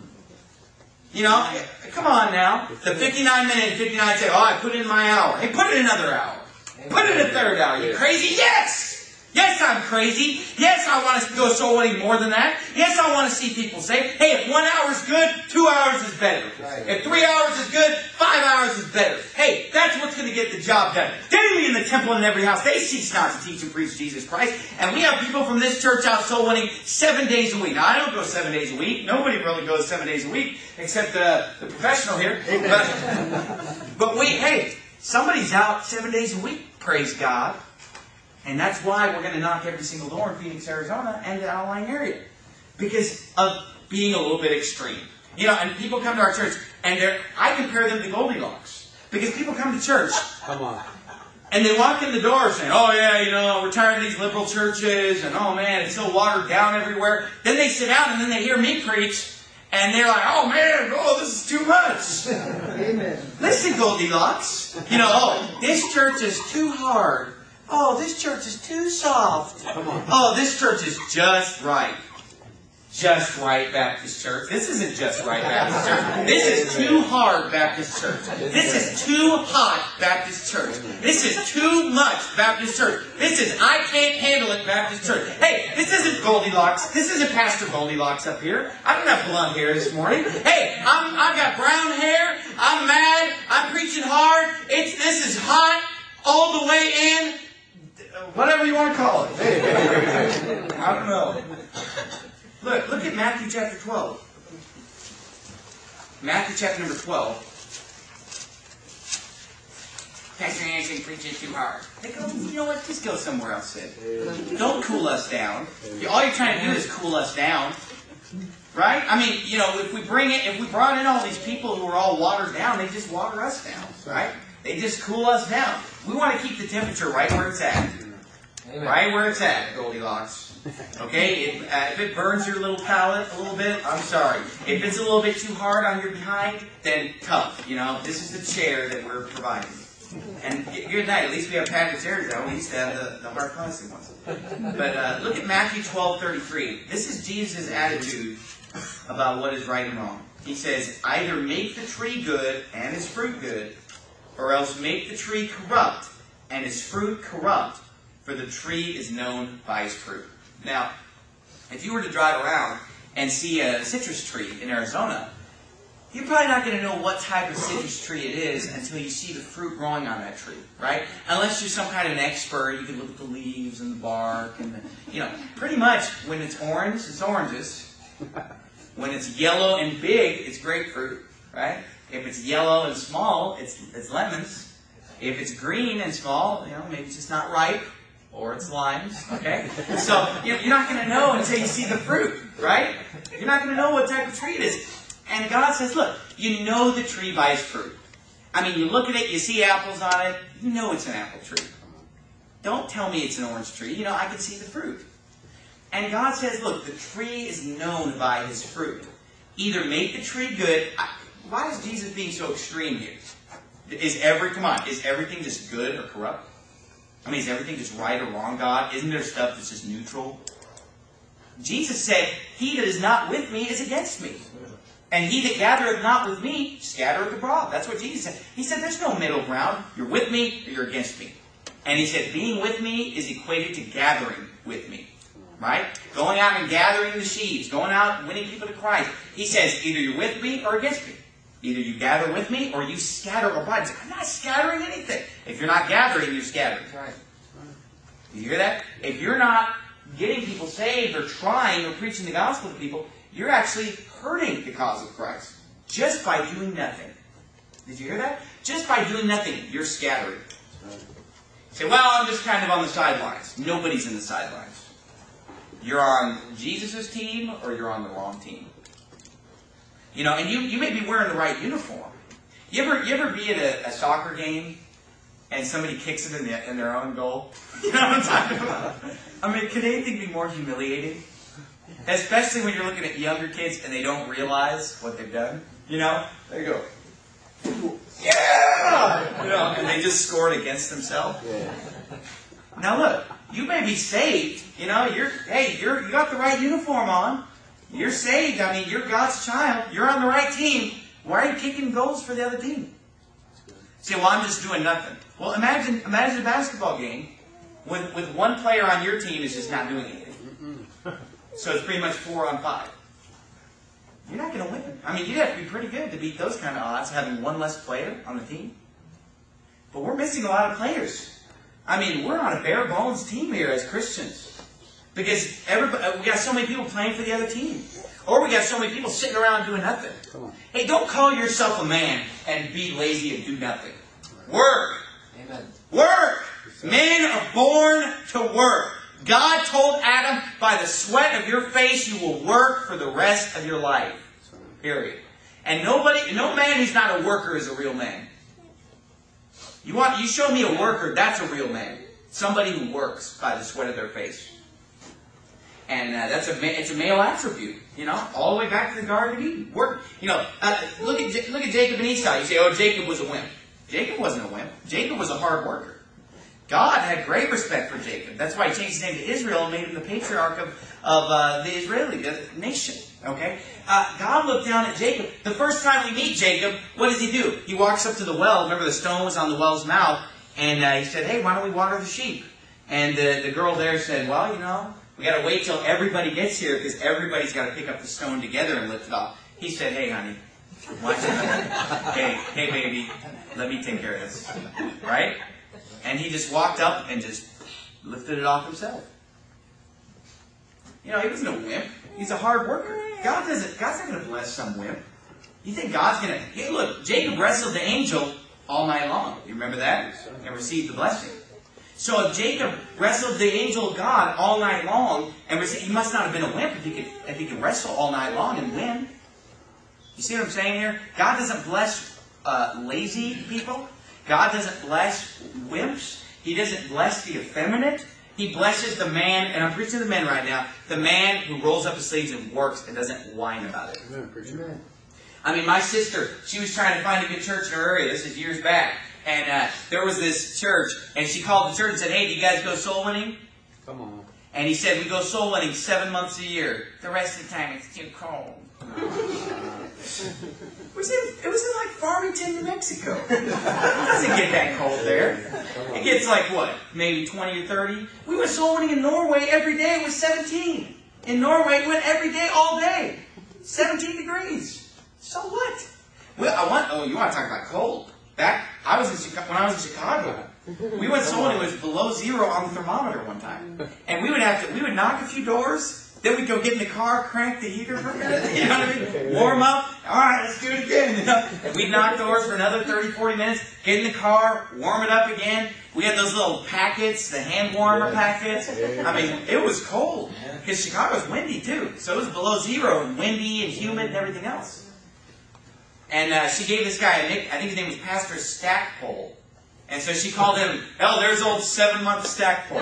Come on now. The 59-minute and 59-second, I put in my hour. Hey, put in another hour. Put in a third hour. You crazy? Yes! Yes, I'm crazy. Yes, I want to go soul winning more than that. Yes, I want to see people saved. Hey, if 1 hour is good, 2 hours is better. If 3 hours is good, 5 hours is better. Hey, that's what's going to get the job done. Daily in the temple and in every house, they cease not to teach and preach Jesus Christ. And we have people from this church out soul winning 7 days a week. Now, I don't go 7 days a week. Nobody really goes 7 days a week, except the professional here. But somebody's out 7 days a week. Praise God. And that's why we're going to knock every single door in Phoenix, Arizona and the outlying area. Because of being a little bit extreme. And people come to our church and I compare them to Goldilocks. Because people come to church. Come on. And they walk in the door saying, we're tired of these liberal churches. And oh man, it's so watered down everywhere. Then they sit down and then they hear me preach. And they're like, oh man, this is too much. Amen. Listen, Goldilocks. This church is too hard. Oh, this church is too soft. Come on. Oh, this church is just right. Just Right Baptist Church. This isn't Just Right Baptist Church. This is Too Hard Baptist Church. This is Too Hot Baptist Church. This is Too Much Baptist Church. This is I Can't Handle It Baptist Church. Hey, this isn't Goldilocks. This isn't Pastor Goldilocks up here. I don't have blonde hair this morning. Hey, I've got brown hair. I'm mad. I'm preaching hard. This is hot all the way in. Whatever you want to call it. I don't know. Look at Matthew chapter 12. Matthew chapter number 12. Pastor Anderson preaches too hard. They go, you know what? Just go somewhere else, Sid. Don't cool us down. All you're trying to do is cool us down. Right? I mean, you know, if we brought in all these people who are all watered down, they just water us down. Right? They just cool us down. We want to keep the temperature right where it's at. Amen. Right where it's at, Goldilocks. Okay? If it burns your little palate a little bit, I'm sorry. If it's a little bit too hard on your behind, then tough. You know, this is the chair that we're providing. And good night. At least we have padded chairs, though. We used to have the hard plastic ones. But look at Matthew 12:33. This is Jesus' attitude about what is right and wrong. He says, either make the tree good and its fruit good, or else make the tree corrupt and its fruit corrupt, for the tree is known by its fruit. Now, if you were to drive around and see a citrus tree in Arizona, you're probably not going to know what type of citrus tree it is until you see the fruit growing on that tree, right? Unless you're some kind of an expert, you can look at the leaves and the bark and pretty much when it's orange, it's oranges. When it's yellow and big, it's grapefruit, right? If it's yellow and small, it's lemons. If it's green and small, maybe it's just not ripe, or it's limes, okay? So you're not going to know until you see the fruit, right? You're not going to know what type of tree it is. And God says, look, you know the tree by its fruit. I mean, you look at it, you see apples on it, you know it's an apple tree. Don't tell me it's an orange tree. I can see the fruit. And God says, look, the tree is known by his fruit. Either make the tree good. Why is Jesus being so extreme here? Is everything just good or corrupt? I mean, is everything just right or wrong, God? Isn't there stuff that's just neutral? Jesus said, he that is not with me is against me. And he that gathereth not with me scattereth abroad. That's what Jesus said. He said, there's no middle ground. You're with me or you're against me. And he said, being with me is equated to gathering with me. Right? Going out and gathering the sheaves. Going out and winning people to Christ. He says, either you're with me or against me. Either you gather with me or you scatter abroad. He's like, I'm not scattering anything. If you're not gathering, you're scattering. Right. You hear that? If you're not getting people saved or trying or preaching the gospel to people, you're actually hurting the cause of Christ. Just by doing nothing. Did you hear that? Just by doing nothing, you're scattering. You say, well, I'm just kind of on the sidelines. Nobody's in the sidelines. You're on Jesus' team or you're on the wrong team. And you may be wearing the right uniform. You ever be at a soccer game and somebody kicks it in their own goal? You know what I'm talking about? I mean, could anything be more humiliating? Especially when you're looking at younger kids and they don't realize what they've done. There you go. Yeah! And they just scored against themselves. Yeah. Now look, you may be saved. You got the right uniform on. You're saved. I mean, you're God's child. You're on the right team. Why are you kicking goals for the other team? Say, well, I'm just doing nothing. Well, imagine a basketball game with one player on your team is just not doing anything. So it's pretty much 4 on 5. You're not going to win. I mean, you'd have to be pretty good to beat those kind of odds, having one less player on the team. But we're missing a lot of players. I mean, we're on a bare bones team here as Christians. Because we got so many people playing for the other team. Or we got so many people sitting around doing nothing. Hey, don't call yourself a man and be lazy and do nothing. Work. Amen. Work. Men are born to work. God told Adam, by the sweat of your face you will work for the rest of your life. Period. And no man who's not a worker is a real man. You show me a worker, that's a real man. Somebody who works by the sweat of their face. And it's a male attribute, all the way back to the Garden of Eden. Work, look at Jacob and Esau. You say, oh, Jacob was a wimp. Jacob wasn't a wimp. Jacob was a hard worker. God had great respect for Jacob. That's why he changed his name to Israel and made him the patriarch of the Israeli nation. Okay? God looked down at Jacob. The first time we meet Jacob, what does he do? He walks up to the well. Remember, the stone was on the well's mouth. And he said, hey, why don't we water the sheep? And the girl there said, well, we got to wait till everybody gets here because everybody's got to pick up the stone together and lift it off. He said, hey, honey, hey, baby, let me take care of this. Right? And he just walked up and just lifted it off himself. He wasn't a wimp. He's a hard worker. God's not going to bless some wimp. You think God's going to... Hey, look, Jacob wrestled the angel all night long. You remember that? And received the blessing. So if Jacob wrestled the angel of God all night long, and he must not have been a wimp if he could wrestle all night long and win. You see what I'm saying here? God doesn't bless lazy people. God doesn't bless wimps. He doesn't bless the effeminate. He blesses the man, and I'm preaching to the men right now, the man who rolls up his sleeves and works and doesn't whine about it. Amen. I mean, my sister, she was trying to find a good church in her area. This is years back. And there was this church, and she called the church and said, hey, do you guys go soul winning? Come on. And he said, we go soul winning 7 months a year. The rest of the time, it's too cold. It was in like Farmington, New Mexico. It doesn't get that cold there. It gets like, what, maybe 20 or 30? We went soul winning in Norway every day. It was 17. In Norway, we went every day, all day. 17 degrees. So what? Well, you want to talk about cold? When I was in Chicago, we went soul winning. It was below zero on the thermometer one time. And we would knock a few doors. Then we'd go get in the car, crank the heater for a minute, you know what I mean? Warm up. All right, let's do it again. And we'd knock doors for another 30, 40 minutes, get in the car, warm it up again. We had those little packets, the hand warmer packets. I mean, it was cold. Because Chicago's windy, too. So it was below zero and windy and humid and everything else. And she gave this guy a nickname. I think his name was Pastor Stackpole. And so she called him, there's old 7-month Stackpole.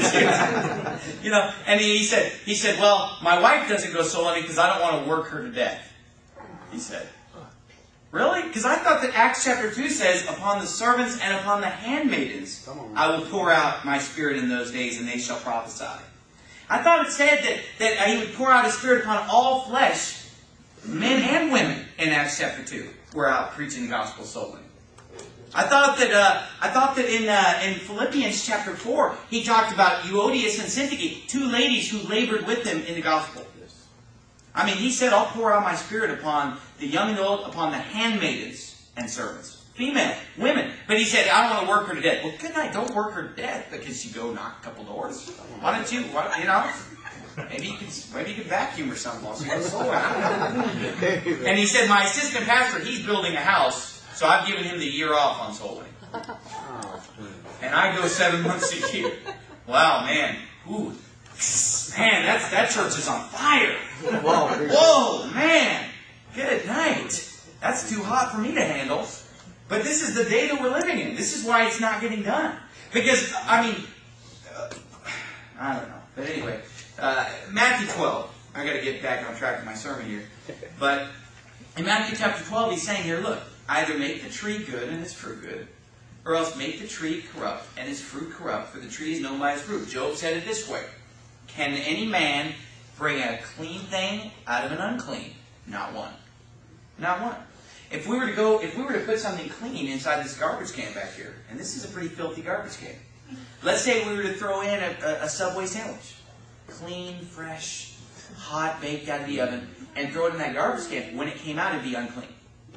And he said, well, my wife doesn't go soul winning because I don't want to work her to death. He said, really? Because I thought that Acts chapter 2 says, upon the servants and upon the handmaidens, I will pour out my spirit in those days and they shall prophesy. I thought it said that he would pour out his spirit upon all flesh, men and women, in Acts chapter 2. We're out preaching the gospel soul winning. I thought that in Philippians chapter 4, he talked about Euodias and Syntyche, 2 ladies who labored with him in the gospel. I mean, he said, I'll pour out my spirit upon the young and old, upon the handmaidens and servants. Female, women. But he said, I don't want to work her to death. Well, good night, don't work her to death because you go knock a couple doors. Why don't you, maybe you could vacuum or something while she goes soul. I don't know. And he said, my assistant pastor, he's building a house. So I've given him the year off on soul winning. And I go 7 months a year. Wow, man. Ooh. Man, that church is on fire. Whoa, man. Good night. That's too hot for me to handle. But this is the day that we're living in. This is why it's not getting done. Because, I don't know. But anyway, Matthew 12. I got to get back on track with my sermon here. But in Matthew chapter 12, he's saying here, look. Either make the tree good and its fruit good, or else make the tree corrupt and its fruit corrupt, for the tree is known by its fruit. Job said it this way, can any man bring a clean thing out of an unclean? Not one. Not one. If we were to put something clean inside this garbage can back here, and this is a pretty filthy garbage can. Let's say we were to throw in a Subway sandwich. Clean, fresh, hot, baked out of the oven, and throw it in that garbage can. When it came out, it'd be unclean.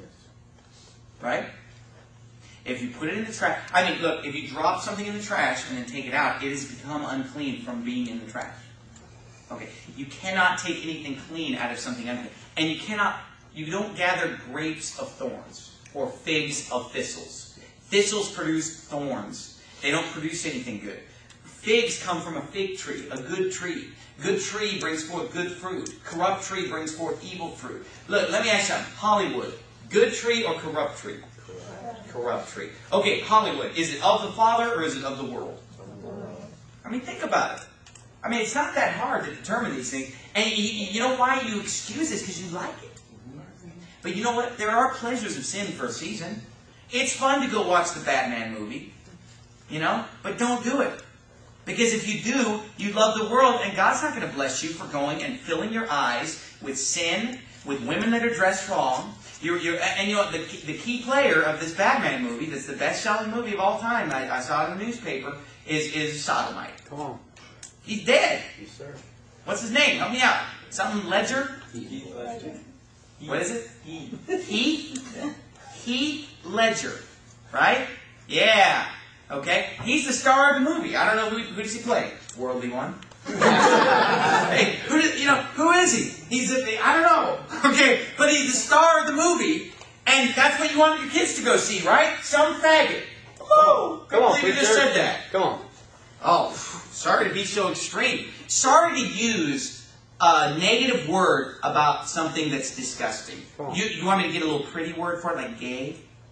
Right? If you put it in the trash... look, if you drop something in the trash and then take it out, it has become unclean from being in the trash. Okay, you cannot take anything clean out of something unclean. And you don't gather grapes of thorns or figs of thistles. Thistles produce thorns. They don't produce anything good. Figs come from a fig tree, a good tree. Good tree brings forth good fruit. Corrupt tree brings forth evil fruit. Look, let me ask you something. Hollywood. Good tree or corrupt tree? Corrupt tree. Okay, Hollywood. Is it of the Father or is it of the world? Think about it. It's not that hard to determine these things. And you know why you excuse this? Because you like it. But you know what? There are pleasures of sin for a season. It's fun to go watch the Batman movie. You know? But don't do it. Because if you do, you love the world, and God's not going to bless you for going and filling your eyes with sin, with women that are dressed wrong. And you know, the key player of this Batman movie, that's the best-selling movie of all time, I saw it in the newspaper, is Sodomite. Come on. He's dead. Yes, sir. What's his name? Help me out. Something Ledger? Heath Ledger. What is it? Heath Ledger. Right? Yeah. Okay? He's the star of the movie. I don't know, who does he play? Worldly one. Hey, who is he? I don't know. Okay, but he's the star of the movie, and that's what you wanted your kids to go see, right? Some faggot. Oh, Come on, you just said that. Come on. Oh, sorry to be so extreme. Sorry to use a negative word about something that's disgusting. You want me to get a little pretty word for it, like gay?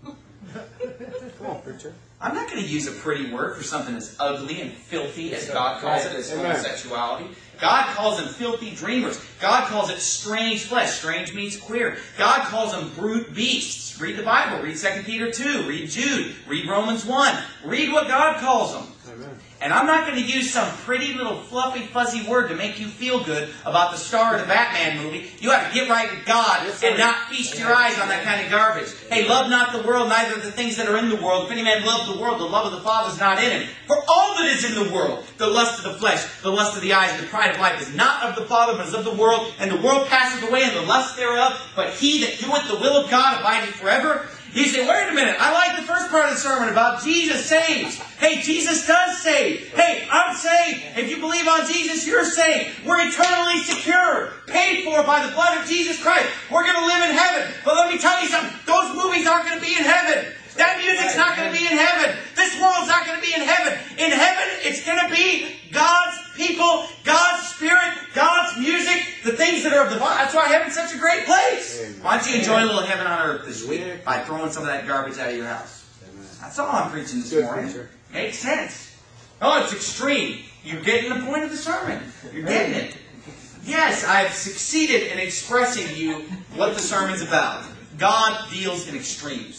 Come on, preacher. I'm not going to use a pretty word for something as ugly and filthy as God calls it, as homosexuality. God calls them filthy dreamers. God calls it strange flesh. Strange means queer. God calls them brute beasts. Read the Bible. Read 2 Peter 2. Read Jude. Read Romans 1. Read what God calls them. Amen. And I'm not going to use some pretty little fluffy, fuzzy word to make you feel good about the star of the Batman movie. You have to get right with God and not feast your eyes on that kind of garbage. Hey, love not the world, neither the things that are in the world. If any man love the world, the love of the Father is not in him. For all that is in the world, the lust of the flesh, the lust of the eyes, and the pride of life is not of the Father, but is of the world. And the world passeth away, and the lust thereof. But he that doeth the will of God abideth forever. You say, wait a minute, I like the first part of the sermon about Jesus saves. Hey, Jesus does save. Hey, I'm saved. If you believe on Jesus, you're saved. We're eternally secure, paid for by the blood of Jesus Christ. We're going to live in heaven. But let me tell you something, those movies aren't going to be in heaven. That music's not going to be in heaven. This world's not going to be in heaven. In heaven, it's going to be God's people, God's Spirit, God's music, the things that are of the body. That's why heaven's such a great place. Amen. Why don't you enjoy a little heaven on earth this week by throwing some of that garbage out of your house? Amen. That's all I'm preaching this Good morning. preacher. Makes sense. Oh, it's extreme. You're getting the point of the sermon. You're getting it. Yes, I've succeeded in expressing to you what the sermon's about. God deals in extremes.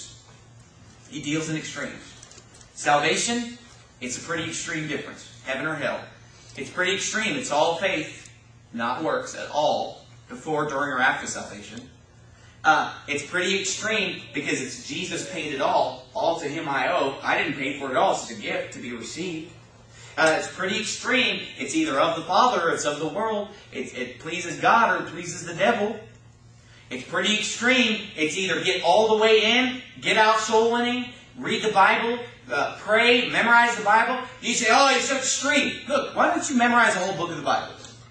He deals in extremes. Salvation, it's a pretty extreme difference. Heaven or hell. It's pretty extreme. It's all faith, not works at all, before, during, or after salvation. It's pretty extreme because it's Jesus paid it all. All to Him I owe. I didn't pay for it all. It's a gift to be received. It's pretty extreme. It's either of the Father or it's of the world. It pleases God or it pleases the devil. It's pretty extreme. It's either get all the way in, get out soul winning, read the Bible, pray, memorize the Bible. You say, oh, it's so extreme. Look, why don't you memorize the whole book of the Bible?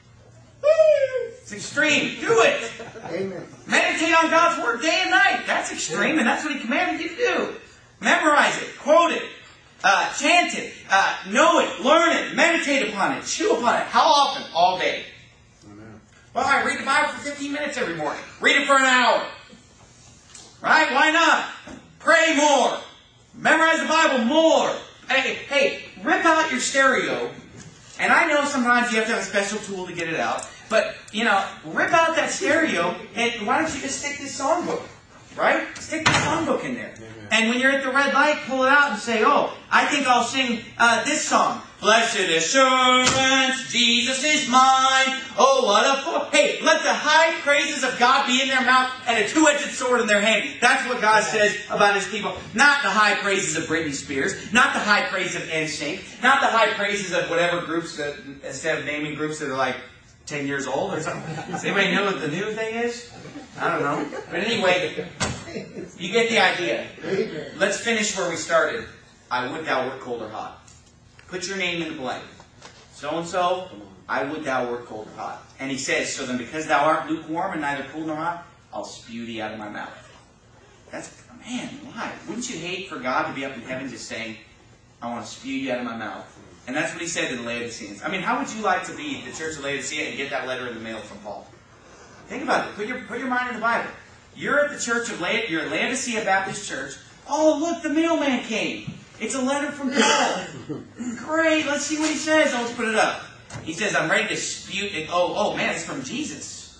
It's extreme. Do it. Amen. Meditate on God's Word day and night. That's extreme, and that's what He commanded you to do. Memorize it, quote it, chant it, know it, learn it, meditate upon it, chew upon it. How often? All day. Well, I read the Bible for 15 minutes every morning. Read it for an hour. Right? Why not? Pray more. Memorize the Bible more. Hey, rip out your stereo. And I know sometimes you have to have a special tool to get it out. But, rip out that stereo and why don't you just stick this songbook? Right? Stick the songbook in there. Amen. And when you're at the red light, pull it out and say, oh, I think I'll sing this song. Blessed assurance, Jesus is mine. Oh, what a fool. Hey, let the high praises of God be in their mouth and a two-edged sword in their hand. That's what God says about His people. Not the high praises of Britney Spears. Not the high praises of NSYNC. Not the high praises of whatever groups that, instead of naming groups that are like 10 years old or something. Does anybody know what the new thing is? I don't know. But anyway, you get the idea. Let's finish where we started. I would thou wert cold or hot. Put your name in the blank. So-and-so, I would thou wert cold or hot. And he says, so then because thou art lukewarm and neither cool nor hot, I'll spew thee out of my mouth. That's, man, why? Wouldn't you hate for God to be up in heaven just saying, I want to spew you out of my mouth? And that's what he said to the Laodiceans. I mean, how would you like to be the church of Laodicea and get that letter in the mail from Paul? Think about it. Put your mind in the Bible. You're at the church of you're at Laodicea Baptist Church. Oh, look, the mailman came. It's a letter from Paul. Great, let's see what he says. Let's put it up. He says, I'm ready to spew it. Oh man, it's from Jesus.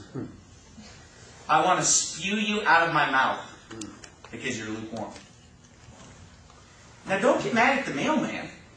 I want to spew you out of my mouth because you're lukewarm. Now don't get mad at the mailman.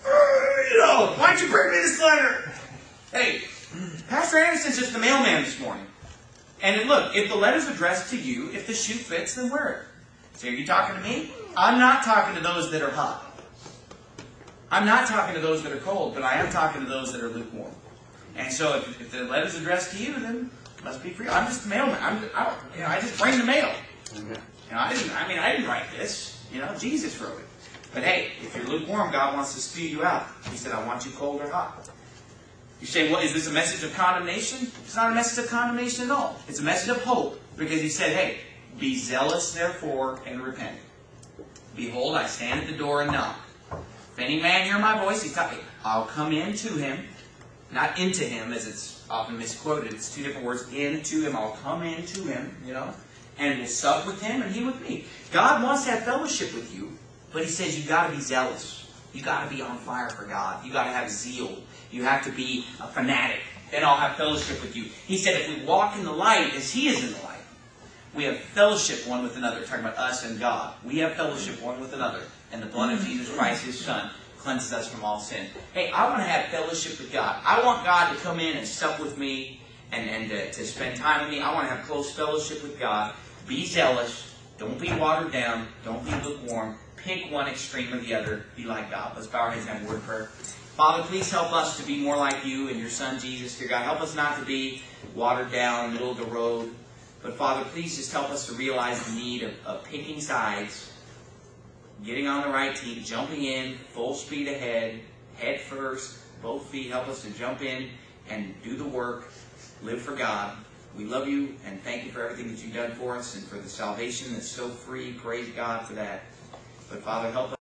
Why'd you bring me this letter? Hey, Pastor Anderson's just the mailman this morning. And look, if the letter's addressed to you, if the shoe fits, then wear it. So are you talking to me? I'm not talking to those that are hot. I'm not talking to those that are cold, but I am talking to those that are lukewarm. And so if the letter's addressed to you, then it must be for you. I'm just the mailman. I just bring the mail. I didn't write this. Jesus wrote it. But hey, if you're lukewarm, God wants to spew you out. He said, I want you cold or hot. You say, well, is this a message of condemnation? It's not a message of condemnation at all. It's a message of hope. Because he said, hey, be zealous therefore and repent. Behold, I stand at the door and knock. If any man hear my voice, he's talking, I'll come into him. Not into him, as it's often misquoted. It's two different words. Into him. I'll come into him, and will sup with him and he with me. God wants to have fellowship with you, but he says you've got to be zealous. You've got to be on fire for God. You've got to have zeal. You have to be a fanatic. Then I'll have fellowship with you. He said if we walk in the light as he is in the light, we have fellowship one with another. Talking about us and God. We have fellowship one with another. And the blood of Jesus Christ, his Son, cleanses us from all sin. Hey, I want to have fellowship with God. I want God to come in and sup with me and to spend time with me. I want to have close fellowship with God. Be zealous. Don't be watered down. Don't be lukewarm. Pick one extreme or the other. Be like God. Let's bow our heads and have a word of prayer. Father, please help us to be more like you and your Son, Jesus. Dear God, help us not to be watered down, middle of the road. But Father, please just help us to realize the need of picking sides, getting on the right team, jumping in, full speed ahead, head first, both feet. Help us to jump in and do the work, live for God. We love you and thank you for everything that you've done for us and for the salvation that's so free. Praise God for that. But Father, help us.